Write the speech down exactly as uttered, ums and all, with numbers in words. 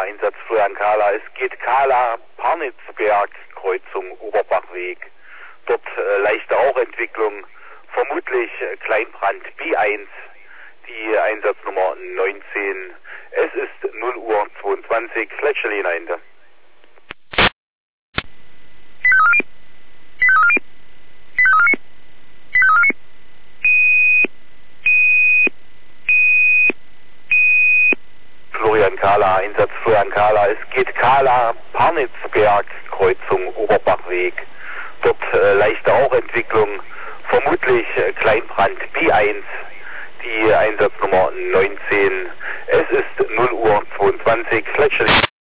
Einsatz Florian Kahler. Es geht Kahler, Parnitzberg, Kreuzung Oberbachweg. Dort äh, leichte Rauchentwicklung, vermutlich äh, Kleinbrand B eins, die Einsatznummer neunzehn. Es ist null Uhr zweiundzwanzig, Sledgeliner Ende. Florian Kahler, Einsatz Florian Kahler. Es geht Kahler, Parnitzberg, Kreuzung Oberbachweg. Dort äh, leichte Rauchentwicklung, vermutlich äh, Kleinbrand B eins, die Einsatznummer neunzehn. Es ist null Uhr zweiundzwanzig, Sledgeliner.